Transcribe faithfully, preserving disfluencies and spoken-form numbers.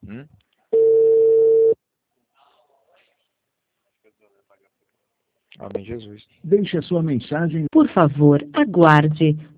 Uhum. Amém, Jesus. Deixe a sua mensagem. Por favor, aguarde.